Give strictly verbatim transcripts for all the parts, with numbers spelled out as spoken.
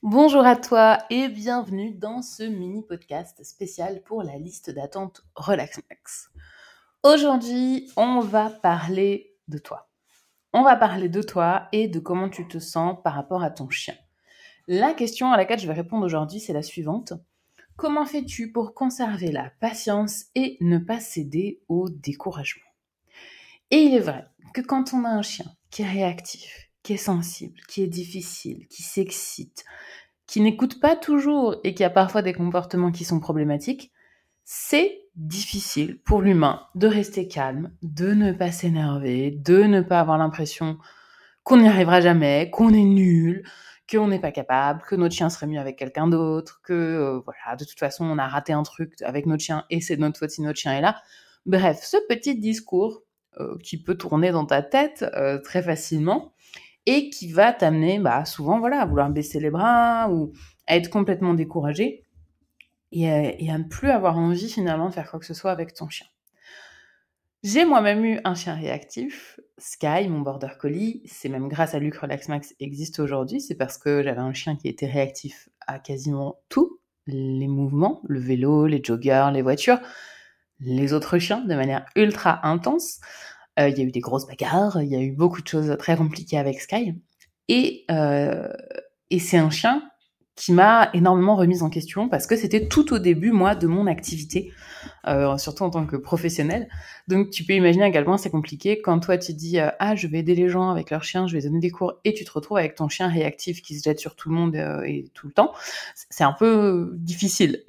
Bonjour à toi et bienvenue dans ce mini podcast spécial pour la liste d'attente Relax Max. Aujourd'hui, on va parler de toi. On va parler de toi et de comment tu te sens par rapport à ton chien. La question à laquelle je vais répondre aujourd'hui, c'est la suivante. Comment fais-tu pour conserver la patience et ne pas céder au découragement ? Et il est vrai que quand on a un chien qui est réactif, qui est sensible, qui est difficile, qui s'excite, qui n'écoute pas toujours et qui a parfois des comportements qui sont problématiques, c'est difficile pour l'humain de rester calme, de ne pas s'énerver, de ne pas avoir l'impression qu'on n'y arrivera jamais, qu'on est nul, qu'on n'est pas capable, que notre chien serait mieux avec quelqu'un d'autre, que euh, voilà, de toute façon on a raté un truc avec notre chien et c'est de notre faute si notre chien est là. Bref, ce petit discours euh, qui peut tourner dans ta tête euh, très facilement et qui va t'amener bah, souvent voilà, à vouloir baisser les bras ou à être complètement découragé et à, et à ne plus avoir envie finalement de faire quoi que ce soit avec ton chien. J'ai moi-même eu un chien réactif, Sky, mon border collie. C'est même grâce à lui que Relax Max existe aujourd'hui. C'est parce que j'avais un chien qui était réactif à quasiment tous les mouvements, le vélo, les joggers, les voitures, les autres chiens de manière ultra intense. Il euh, y a eu des grosses bagarres, il y a eu beaucoup de choses très compliquées avec Sky. Et, euh, et c'est un chien qui m'a énormément remise en question parce que c'était tout au début, moi, de mon activité, euh, surtout en tant que professionnelle. Donc, tu peux imaginer à quel point c'est compliqué quand toi, tu dis euh, « Ah, je vais aider les gens avec leur chien, je vais donner des cours » et tu te retrouves avec ton chien réactif qui se jette sur tout le monde euh, et tout le temps. C'est un peu difficile.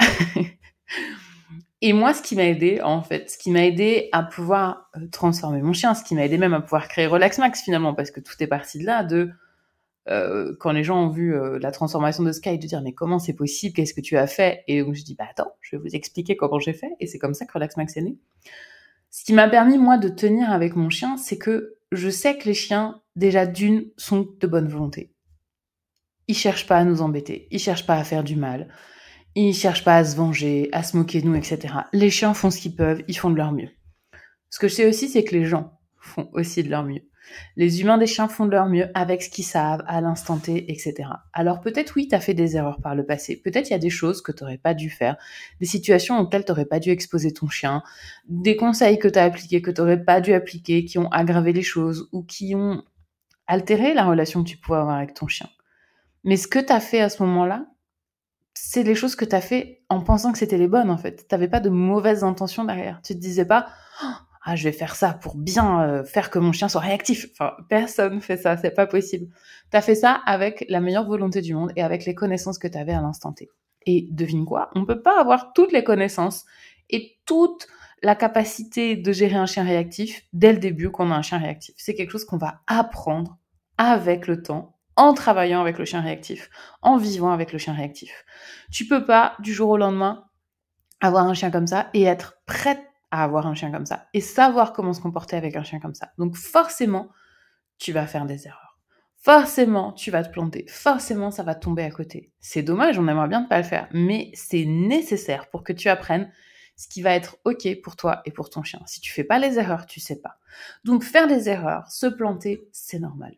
Et moi, ce qui m'a aidé, en fait, ce qui m'a aidé à pouvoir transformer mon chien, ce qui m'a aidé même à pouvoir créer Relax Max, finalement, parce que tout est parti de là, de euh, quand les gens ont vu euh, la transformation de Sky, de dire mais comment c'est possible, qu'est-ce que tu as fait ? Et donc je dis bah attends, je vais vous expliquer comment j'ai fait, et c'est comme ça que Relax Max est né. Ce qui m'a permis moi de tenir avec mon chien, c'est que je sais que les chiens, déjà d'une, sont de bonne volonté. Ils cherchent pas à nous embêter, ils cherchent pas à faire du mal, ils cherchent pas à se venger, à se moquer de nous, et cetera. Les chiens font ce qu'ils peuvent, ils font de leur mieux. Ce que je sais aussi, c'est que les gens font aussi de leur mieux. Les humains des chiens font de leur mieux avec ce qu'ils savent, à l'instant T, et cetera. Alors peut-être oui, t'as fait des erreurs par le passé. Peut-être il y a des choses que t'aurais pas dû faire, des situations auxquelles t'aurais pas dû exposer ton chien, des conseils que t'as appliqués que t'aurais pas dû appliquer, qui ont aggravé les choses ou qui ont altéré la relation que tu pouvais avoir avec ton chien. Mais ce que t'as fait à ce moment-là, c'est les choses que t'as fait en pensant que c'était les bonnes, en fait. T'avais pas de mauvaises intentions derrière. Tu te disais pas oh, « Ah, je vais faire ça pour bien euh, faire que mon chien soit réactif. » Enfin, personne fait ça, c'est pas possible. T'as fait ça avec la meilleure volonté du monde et avec les connaissances que t'avais à l'instant T. Et devine quoi ? On peut pas avoir toutes les connaissances et toute la capacité de gérer un chien réactif dès le début qu'on a un chien réactif. C'est quelque chose qu'on va apprendre avec le temps, en travaillant avec le chien réactif, en vivant avec le chien réactif. Tu peux pas, du jour au lendemain, avoir un chien comme ça et être prête à avoir un chien comme ça et savoir comment se comporter avec un chien comme ça. Donc forcément, tu vas faire des erreurs. Forcément, tu vas te planter. Forcément, ça va tomber à côté. C'est dommage, on aimerait bien ne pas le faire, mais c'est nécessaire pour que tu apprennes ce qui va être OK pour toi et pour ton chien. Si tu fais pas les erreurs, tu sais pas. Donc faire des erreurs, se planter, c'est normal.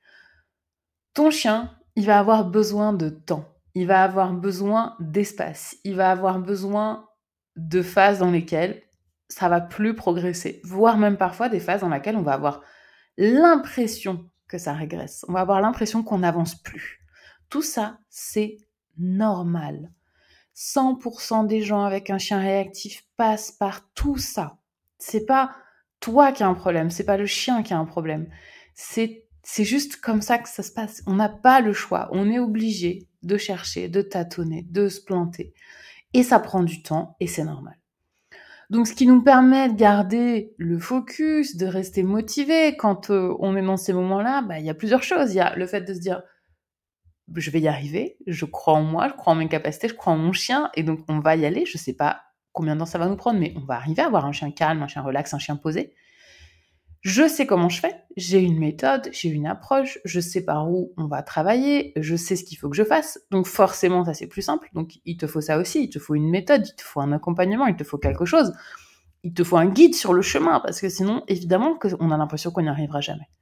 Ton chien, il va avoir besoin de temps, il va avoir besoin d'espace, il va avoir besoin de phases dans lesquelles ça va plus progresser, voire même parfois des phases dans lesquelles on va avoir l'impression que ça régresse, on va avoir l'impression qu'on n'avance plus. Tout ça, c'est normal. cent pour cent des gens avec un chien réactif passent par tout ça. C'est pas toi qui as un problème, c'est pas le chien qui a un problème. C'est C'est juste comme ça que ça se passe. On n'a pas le choix. On est obligé de chercher, de tâtonner, de se planter. Et ça prend du temps et c'est normal. Donc, ce qui nous permet de garder le focus, de rester motivé quand euh, on est dans ces moments-là, bah, il y a plusieurs choses. Il y a le fait de se dire, je vais y arriver, je crois en moi, je crois en mes capacités, je crois en mon chien, et donc on va y aller. Je sais pas combien de temps ça va nous prendre, mais on va arriver à avoir un chien calme, un chien relax, un chien posé. Je sais comment je fais, j'ai une méthode, j'ai une approche, je sais par où on va travailler, je sais ce qu'il faut que je fasse, donc forcément ça c'est plus simple, donc il te faut ça aussi, il te faut une méthode, il te faut un accompagnement, il te faut quelque chose, il te faut un guide sur le chemin, parce que sinon évidemment qu'on a l'impression qu'on n'y arrivera jamais.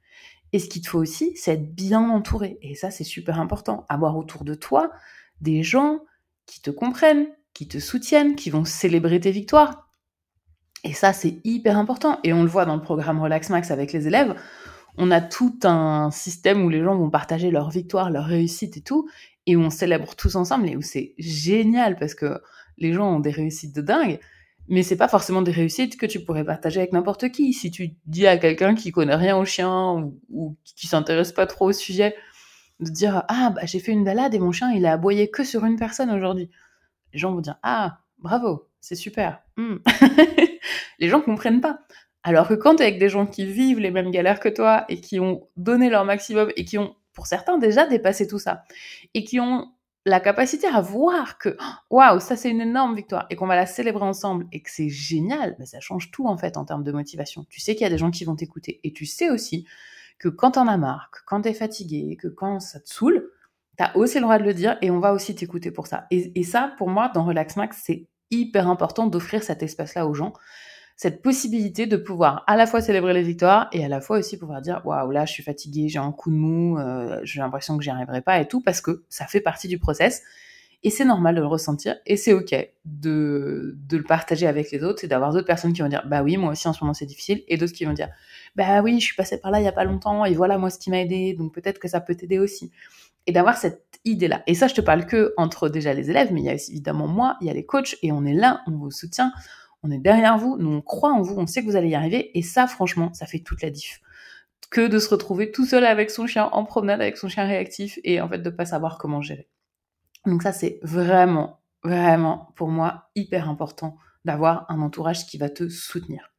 Et ce qu'il te faut aussi, c'est être bien entouré. Et ça, c'est super important. Avoir autour de toi des gens qui te comprennent, qui te soutiennent, qui vont célébrer tes victoires. Et ça, c'est hyper important. Et on le voit dans le programme Relax Max avec les élèves. On a tout un système où les gens vont partager leurs victoires, leurs réussites et tout, et où on célèbre tous ensemble, et où c'est génial parce que les gens ont des réussites de dingue, mais c'est pas forcément des réussites que tu pourrais partager avec n'importe qui. Si tu dis à quelqu'un qui connaît rien au chien ou, ou qui s'intéresse pas trop au sujet, de dire ah bah j'ai fait une balade et mon chien il a aboyé que sur une personne aujourd'hui, les gens vont dire ah bravo, c'est super. Mm. Les gens comprennent pas. Alors que quand tu es avec des gens qui vivent les mêmes galères que toi et qui ont donné leur maximum et qui ont, pour certains, déjà dépassé tout ça, et qui ont la capacité à voir que waouh, ça c'est une énorme victoire et qu'on va la célébrer ensemble et que c'est génial, bah, ça change tout en fait en termes de motivation. Tu sais qu'il y a des gens qui vont t'écouter et tu sais aussi que quand t'en as marre, que quand t'es fatigué, que quand ça te saoule, t'as aussi le droit de le dire et on va aussi t'écouter pour ça. Et, et ça, pour moi, dans Relax Max, c'est hyper important d'offrir cet espace-là aux gens, cette possibilité de pouvoir à la fois célébrer les victoires et à la fois aussi pouvoir dire waouh, là je suis fatiguée, j'ai un coup de mou, euh, j'ai l'impression que j'y arriverai pas et tout, parce que ça fait partie du process et c'est normal de le ressentir et c'est ok de, de le partager avec les autres et d'avoir d'autres personnes qui vont dire bah oui, moi aussi en ce moment c'est difficile, et d'autres qui vont dire bah oui, je suis passée par là il y a pas longtemps et voilà moi ce qui m'a aidé, donc peut-être que ça peut t'aider aussi. Et d'avoir cette idée-là. Et ça, je te parle que entre déjà les élèves, mais il y a aussi, évidemment moi, il y a les coachs, et on est là, on vous soutient, on est derrière vous, nous on croit en vous, on sait que vous allez y arriver, et ça, franchement, ça fait toute la diff. Que de se retrouver tout seul avec son chien, en promenade avec son chien réactif, et en fait de pas savoir comment gérer. Donc ça, c'est vraiment, vraiment, pour moi, hyper important d'avoir un entourage qui va te soutenir.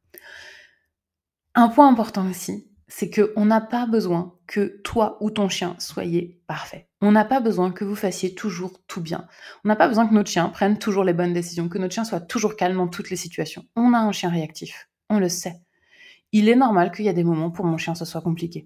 Un point important aussi, c'est qu'on n'a pas besoin que toi ou ton chien soyez parfait. On n'a pas besoin que vous fassiez toujours tout bien. On n'a pas besoin que notre chien prenne toujours les bonnes décisions, que notre chien soit toujours calme dans toutes les situations. On a un chien réactif, on le sait. Il est normal qu'il y a des moments pour mon chien ce soit compliqué.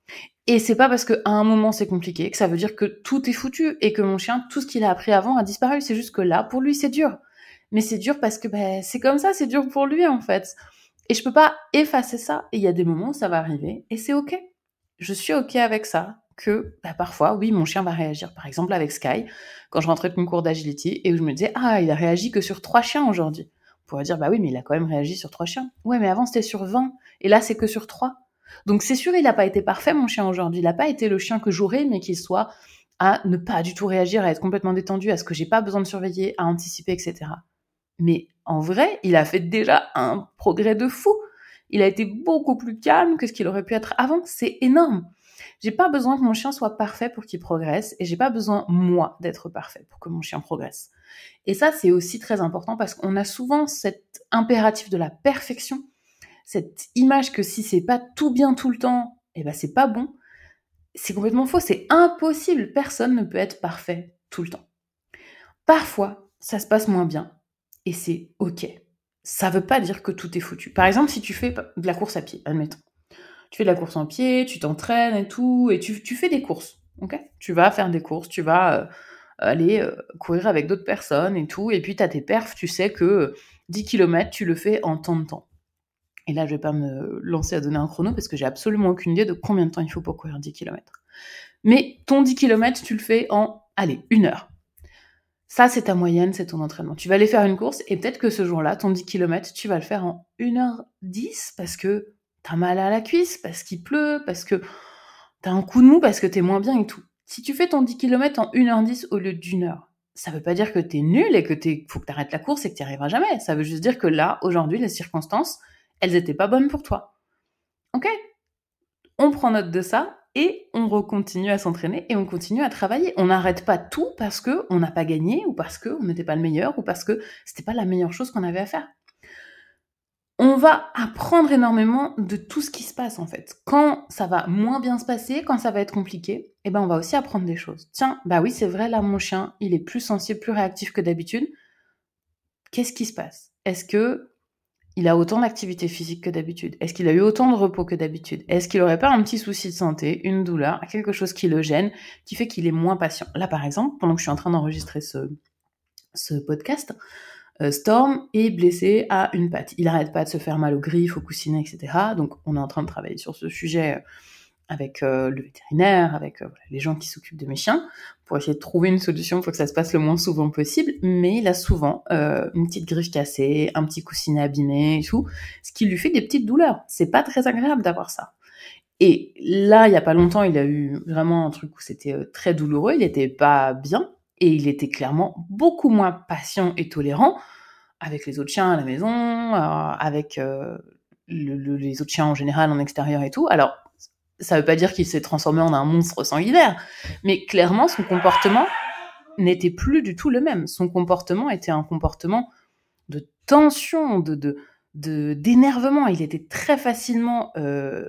Et c'est pas parce qu'à un moment c'est compliqué que ça veut dire que tout est foutu et que mon chien, tout ce qu'il a appris avant a disparu. C'est juste que là, pour lui, c'est dur. Mais c'est dur parce que bah, c'est comme ça, c'est dur pour lui en fait. Et je peux pas effacer ça. Et il y a des moments où ça va arriver et c'est ok. Je suis ok avec ça. Que bah, parfois, oui, mon chien va réagir. Par exemple avec Sky, quand je rentrais de une cours d'agility et où je me disais ah, il a réagi que sur trois chiens aujourd'hui. On pourrait dire bah oui, mais il a quand même réagi sur trois chiens. Ouais, mais avant c'était sur vingt et là c'est que sur trois. Donc c'est sûr, il n'a pas été parfait mon chien aujourd'hui. Il n'a pas été le chien que j'aurais aimé qu'il soit, à ne pas du tout réagir, à être complètement détendu, à ce que j'ai pas besoin de surveiller, à anticiper, et cetera. Mais en vrai, il a fait déjà un progrès de fou. Il a été beaucoup plus calme que ce qu'il aurait pu être avant. C'est énorme. J'ai pas besoin que mon chien soit parfait pour qu'il progresse, et j'ai pas besoin, moi, d'être parfait pour que mon chien progresse. Et ça, c'est aussi très important parce qu'on a souvent cet impératif de la perfection, cette image que si c'est pas tout bien tout le temps, eh ben c'est pas bon. C'est complètement faux, c'est impossible. Personne ne peut être parfait tout le temps. Parfois, ça se passe moins bien et c'est ok. Ça veut pas dire que tout est foutu. Par exemple, si tu fais de la course à pied, admettons. Tu fais de la course en pied, tu t'entraînes et tout, et tu, tu fais des courses, ok ? Tu vas faire des courses, tu vas euh, aller euh, courir avec d'autres personnes et tout, et puis tu as tes perfs, tu sais que dix kilomètres, tu le fais en tant de temps. Et là, je vais pas me lancer à donner un chrono parce que j'ai absolument aucune idée de combien de temps il faut pour courir dix kilomètres. Mais ton dix kilomètres, tu le fais en, allez, une heure. Ça, c'est ta moyenne, c'est ton entraînement. Tu vas aller faire une course et peut-être que ce jour-là, ton dix kilomètres, tu vas le faire en une heure dix parce que t'as mal à la cuisse, parce qu'il pleut, parce que t'as un coup de mou, parce que t'es moins bien et tout. Si tu fais ton dix kilomètres en une heure dix au lieu d'une heure, ça veut pas dire que t'es nul et que t'es, faut que t'arrêtes la course et que t'y arriveras jamais. Ça veut juste dire que là, aujourd'hui, les circonstances, elles étaient pas bonnes pour toi. Ok ? On prend note de ça et on recontinue à s'entraîner et on continue à travailler. On n'arrête pas tout parce qu'on n'a pas gagné ou parce qu'on n'était pas le meilleur ou parce que c'était pas la meilleure chose qu'on avait à faire. On va apprendre énormément de tout ce qui se passe en fait. Quand ça va moins bien se passer, quand ça va être compliqué, eh ben on va aussi apprendre des choses. Tiens, bah oui c'est vrai, là mon chien, il est plus sensible, plus réactif que d'habitude. Qu'est-ce qui se passe ? Est-ce que il a autant d'activité physique que d'habitude ? Est-ce qu'il a eu autant de repos que d'habitude ? Est-ce qu'il n'aurait pas un petit souci de santé, une douleur, quelque chose qui le gêne, qui fait qu'il est moins patient ? Là, par exemple, pendant que je suis en train d'enregistrer ce, ce podcast, euh, Storm est blessé à une patte. Il n'arrête pas de se faire mal aux griffes, aux coussinets, et cetera. Donc, on est en train de travailler sur ce sujet avec euh, le vétérinaire, avec euh, les gens qui s'occupent de mes chiens, pour essayer de trouver une solution pour que ça se passe le moins souvent possible, mais il a souvent euh, une petite griffe cassée, un petit coussinet abîmé et tout, ce qui lui fait des petites douleurs. C'est pas très agréable d'avoir ça. Et là, il y a pas longtemps, il a eu vraiment un truc où c'était euh, très douloureux, il était pas bien, et il était clairement beaucoup moins patient et tolérant avec les autres chiens à la maison, euh, avec euh, le, le, les autres chiens en général en extérieur et tout. Alors, ça veut pas dire qu'il s'est transformé en un monstre sanguinaire, mais clairement, son comportement n'était plus du tout le même. Son comportement était un comportement de tension, de, de, de d'énervement. Il était très facilement euh,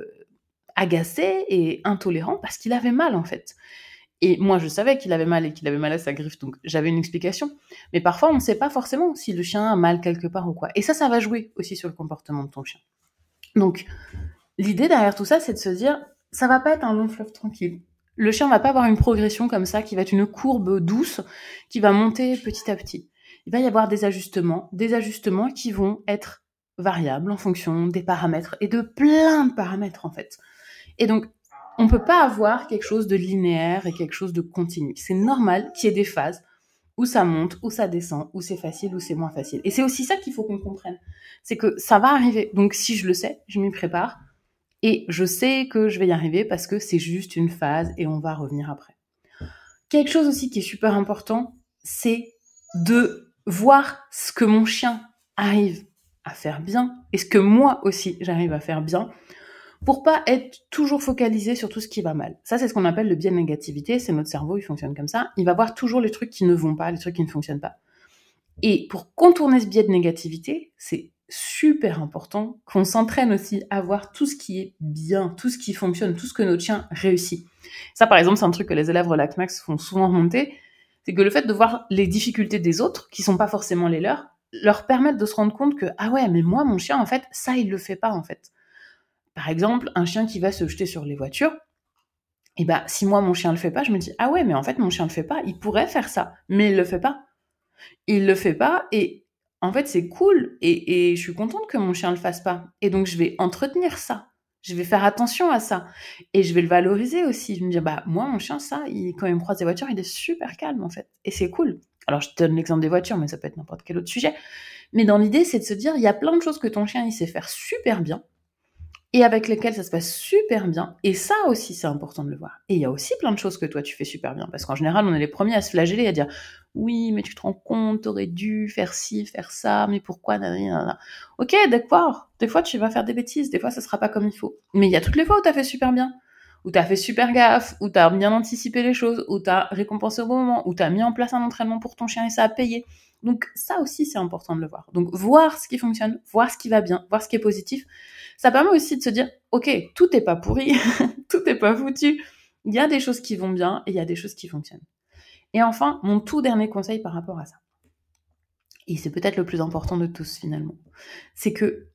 agacé et intolérant parce qu'il avait mal, en fait. Et moi, je savais qu'il avait mal et qu'il avait mal à sa griffe, donc j'avais une explication. Mais parfois, on ne sait pas forcément si le chien a mal quelque part ou quoi. Et ça, ça va jouer aussi sur le comportement de ton chien. Donc, l'idée derrière tout ça, c'est de se dire, ça va pas être un long fleuve tranquille. Le chien va pas avoir une progression comme ça, qui va être une courbe douce, qui va monter petit à petit. Il va y avoir des ajustements, des ajustements qui vont être variables en fonction des paramètres, et de plein de paramètres, en fait. Et donc, on peut pas avoir quelque chose de linéaire et quelque chose de continu. C'est normal qu'il y ait des phases où ça monte, où ça descend, où c'est facile, où c'est moins facile. Et c'est aussi ça qu'il faut qu'on comprenne. C'est que ça va arriver. Donc, si je le sais, je m'y prépare. Et je sais que je vais y arriver parce que c'est juste une phase et on va revenir après. Quelque chose aussi qui est super important, c'est de voir ce que mon chien arrive à faire bien et ce que moi aussi j'arrive à faire bien pour pas être toujours focalisé sur tout ce qui va mal. Ça, c'est ce qu'on appelle le biais de négativité. C'est notre cerveau, il fonctionne comme ça. Il va voir toujours les trucs qui ne vont pas, les trucs qui ne fonctionnent pas. Et pour contourner ce biais de négativité, c'est super important qu'on s'entraîne aussi à voir tout ce qui est bien, tout ce qui fonctionne, tout ce que notre chien réussit. Ça, par exemple, c'est un truc que les élèves Relax Max font souvent remonter, c'est que le fait de voir les difficultés des autres, qui sont pas forcément les leurs, leur permettent de se rendre compte que, ah ouais, mais moi, mon chien, en fait, ça, il le fait pas, en fait. Par exemple, un chien qui va se jeter sur les voitures, et ben, si moi, mon chien le fait pas, je me dis, ah ouais, mais en fait, mon chien le fait pas, il pourrait faire ça, mais il le fait pas. Il le fait pas, et en fait, c'est cool, et, et je suis contente que mon chien le fasse pas. Et donc, je vais entretenir ça. Je vais faire attention à ça. Et je vais le valoriser aussi. Je vais me dire, bah, moi, mon chien, ça, il, quand il me croise des voitures, il est super calme, en fait. Et c'est cool. Alors, je te donne l'exemple des voitures, mais ça peut être n'importe quel autre sujet. Mais dans l'idée, c'est de se dire, il y a plein de choses que ton chien, il sait faire super bien, et avec lesquels ça se passe super bien. Et ça aussi, c'est important de le voir. Et il y a aussi plein de choses que toi, tu fais super bien. Parce qu'en général, on est les premiers à se flageller, à dire « Oui, mais tu te rends compte, t'aurais dû faire ci, faire ça, mais pourquoi ?» Ok, d'accord. Des fois, tu vas faire des bêtises. Des fois, ça sera pas comme il faut. Mais il y a toutes les fois où t'as fait super bien. Où t'as fait super gaffe. Où t'as bien anticipé les choses. Où t'as récompensé au bon moment. Où t'as mis en place un entraînement pour ton chien et ça a payé. Donc ça aussi, c'est important de le voir. Donc voir ce qui fonctionne, voir ce qui va bien, voir ce qui est positif, ça permet aussi de se dire, ok, tout n'est pas pourri, tout n'est pas foutu. Il y a des choses qui vont bien et il y a des choses qui fonctionnent. Et enfin, mon tout dernier conseil par rapport à ça, et c'est peut-être le plus important de tous finalement, c'est que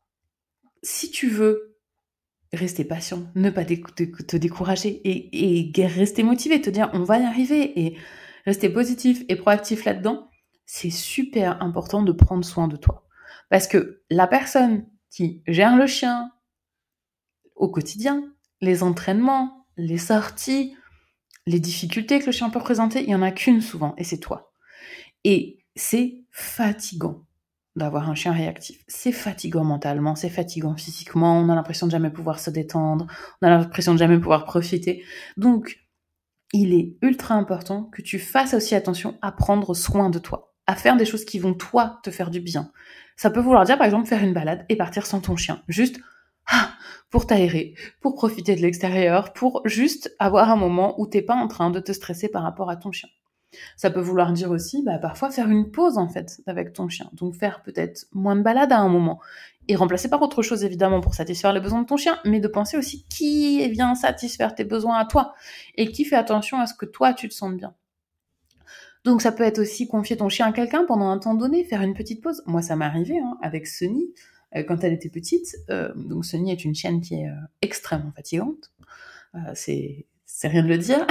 si tu veux rester patient, ne pas te décourager et, et rester motivé, te dire on va y arriver et rester positif et proactif là-dedans, c'est super important de prendre soin de toi. Parce que la personne qui gère le chien au quotidien, les entraînements, les sorties, les difficultés que le chien peut présenter, il n'y en a qu'une souvent, et c'est toi. Et c'est fatigant d'avoir un chien réactif. C'est fatigant mentalement, c'est fatigant physiquement, on a l'impression de jamais pouvoir se détendre, on a l'impression de jamais pouvoir profiter. Donc, il est ultra important que tu fasses aussi attention à prendre soin de toi, à faire des choses qui vont, toi, te faire du bien. Ça peut vouloir dire, par exemple, faire une balade et partir sans ton chien. Juste ah, pour t'aérer, pour profiter de l'extérieur, pour juste avoir un moment où t'es pas en train de te stresser par rapport à ton chien. Ça peut vouloir dire aussi, bah, parfois faire une pause, en fait, avec ton chien. Donc faire peut-être moins de balade à un moment. Et remplacer par autre chose, évidemment, pour satisfaire les besoins de ton chien. Mais de penser aussi qui vient satisfaire tes besoins à toi. Et qui fait attention à ce que toi, tu te sentes bien. Donc ça peut être aussi confier ton chien à quelqu'un pendant un temps donné, faire une petite pause. Moi, ça m'est arrivé, hein, avec Sunny, euh, quand elle était petite. Euh, donc Sunny est une chienne qui est euh, extrêmement fatigante. Euh, c'est... c'est rien de le dire.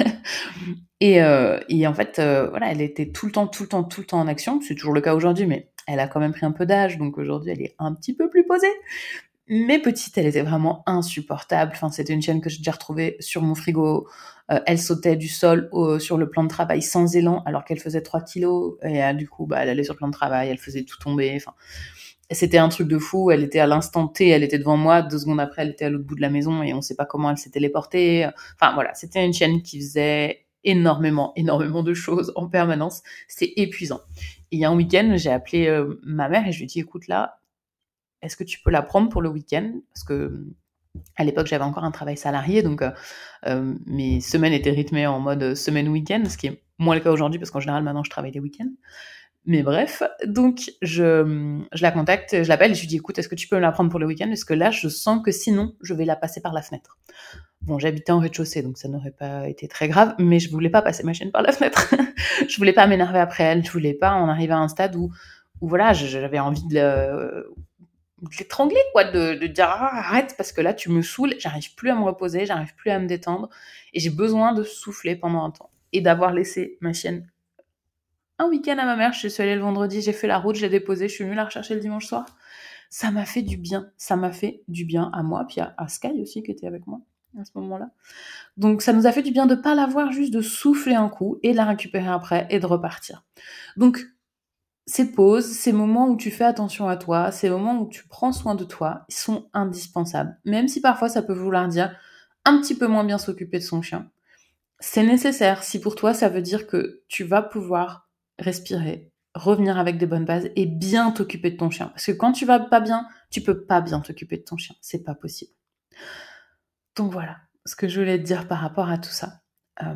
et, euh, et en fait, euh, voilà, elle était tout le temps, tout le temps, tout le temps en action. C'est toujours le cas aujourd'hui, mais elle a quand même pris un peu d'âge, donc aujourd'hui, elle est un petit peu plus posée. Mais petite, elle était vraiment insupportable. Enfin, c'était une chienne que j'ai déjà retrouvée sur mon frigo. Euh, elle sautait du sol au, sur le plan de travail sans élan, alors qu'elle faisait trois kilos. Et euh, du coup, bah, elle allait sur le plan de travail, elle faisait tout tomber. Enfin, c'était un truc de fou. Elle était à l'instant T, elle était devant moi. Deux secondes après, elle était à l'autre bout de la maison et on sait pas comment elle s'est téléportée. Enfin, voilà, c'était une chienne qui faisait énormément, énormément de choses en permanence. C'était épuisant. Et il y a un week-end, j'ai appelé euh, ma mère et je lui ai dit, écoute, là, est-ce que tu peux la prendre pour le week-end? Parce que à l'époque, j'avais encore un travail salarié, donc euh, euh, mes semaines étaient rythmées en mode semaine-week-end, ce qui est moins le cas aujourd'hui parce qu'en général, maintenant, je travaille les week-ends. Mais bref, donc je, je la contacte, je l'appelle et je lui dis, écoute, est-ce que tu peux me la prendre pour le week-end? Parce que là, je sens que sinon, je vais la passer par la fenêtre. Bon, j'habitais en rez-de-chaussée, donc ça n'aurait pas été très grave, mais je voulais pas passer ma chienne par la fenêtre. Je voulais pas m'énerver après elle, je voulais pas en arriver à un stade où, où voilà, j'avais envie de, le, de l'étrangler, quoi, de, de dire ah, arrête parce que là tu me saoules, j'arrive plus à me reposer, j'arrive plus à me détendre et j'ai besoin de souffler pendant un temps et d'avoir laissé ma chienne un week-end à ma mère. Je suis allée le vendredi, j'ai fait la route, je l'ai déposée, je suis venue la rechercher le dimanche soir. Ça m'a fait du bien, ça m'a fait du bien à moi, puis à, à Sky aussi qui était avec moi à ce moment-là. Donc ça nous a fait du bien de pas la voir, juste de souffler un coup et de la récupérer après et de repartir. Donc ces pauses, ces moments où tu fais attention à toi, ces moments où tu prends soin de toi, ils sont indispensables. Même si parfois ça peut vouloir dire un petit peu moins bien s'occuper de son chien. C'est nécessaire si pour toi ça veut dire que tu vas pouvoir respirer, revenir avec des bonnes bases et bien t'occuper de ton chien. Parce que quand tu vas pas bien, tu peux pas bien t'occuper de ton chien. C'est pas possible. Donc voilà ce que je voulais te dire par rapport à tout ça. Euh,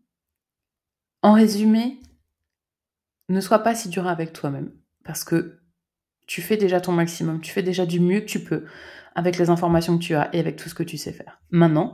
en résumé, ne sois pas si dur avec toi-même. Parce que tu fais déjà ton maximum, tu fais déjà du mieux que tu peux avec les informations que tu as et avec tout ce que tu sais faire. Maintenant,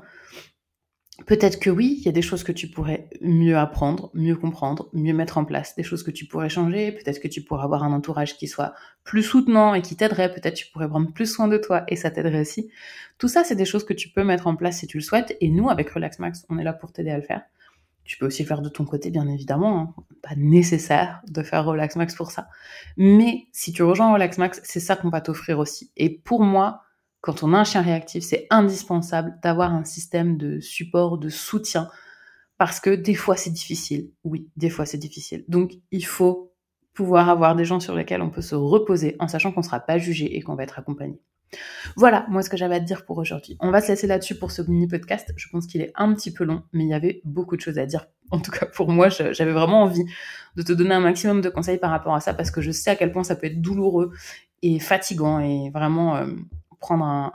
peut-être que oui, il y a des choses que tu pourrais mieux apprendre, mieux comprendre, mieux mettre en place, des choses que tu pourrais changer, peut-être que tu pourrais avoir un entourage qui soit plus soutenant et qui t'aiderait, peut-être que tu pourrais prendre plus soin de toi et ça t'aiderait aussi. Tout ça, c'est des choses que tu peux mettre en place si tu le souhaites et nous, avec Relax Max, on est là pour t'aider à le faire. Tu peux aussi le faire de ton côté, bien évidemment. Hein. Pas nécessaire de faire Relax Max pour ça. Mais si tu rejoins Relax Max, c'est ça qu'on va t'offrir aussi. Et pour moi, quand on a un chien réactif, c'est indispensable d'avoir un système de support, de soutien. Parce que des fois, c'est difficile. Oui, des fois, c'est difficile. Donc, il faut pouvoir avoir des gens sur lesquels on peut se reposer en sachant qu'on ne sera pas jugé et qu'on va être accompagné. Voilà, moi, ce que j'avais à te dire pour aujourd'hui. On va se laisser là-dessus pour ce mini-podcast. Je pense qu'il est un petit peu long, mais il y avait beaucoup de choses à dire. En tout cas, pour moi, j'avais vraiment envie de te donner un maximum de conseils par rapport à ça, parce que je sais à quel point ça peut être douloureux et fatigant, et vraiment euh, prendre un,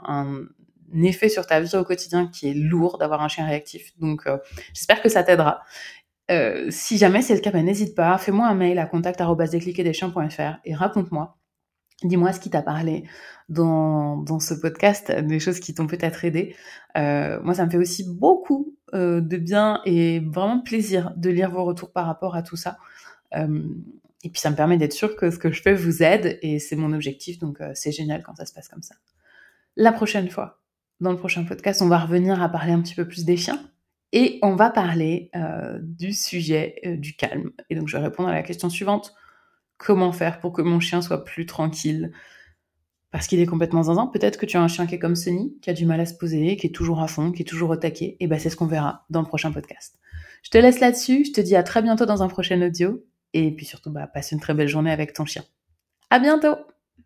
un effet sur ta vie au quotidien qui est lourd d'avoir un chien réactif. Donc, euh, j'espère que ça t'aidera. Euh, si jamais c'est le cas, ben, n'hésite pas, fais-moi un mail à contact arobase décliquer des chiens point f r et raconte-moi. Dis-moi ce qui t'a parlé dans, dans ce podcast, des choses qui t'ont peut-être aidé. Euh, moi, ça me fait aussi beaucoup euh, de bien et vraiment plaisir de lire vos retours par rapport à tout ça. Euh, et puis, ça me permet d'être sûre que ce que je fais vous aide et c'est mon objectif. Donc, euh, c'est génial quand ça se passe comme ça. La prochaine fois, dans le prochain podcast, on va revenir à parler un petit peu plus des chiens et on va parler euh, du sujet euh, du calme. Et donc, je vais répondre à la question suivante. Comment faire pour que mon chien soit plus tranquille parce qu'il est complètement zinzin? Peut-être que tu as un chien qui est comme Sunny, qui a du mal à se poser, qui est toujours à fond, qui est toujours au taquet. Et ben c'est ce qu'on verra dans le prochain podcast. Je te laisse là-dessus, je te dis à très bientôt dans un prochain audio. Et puis surtout, bah, passe une très belle journée avec ton chien. À bientôt!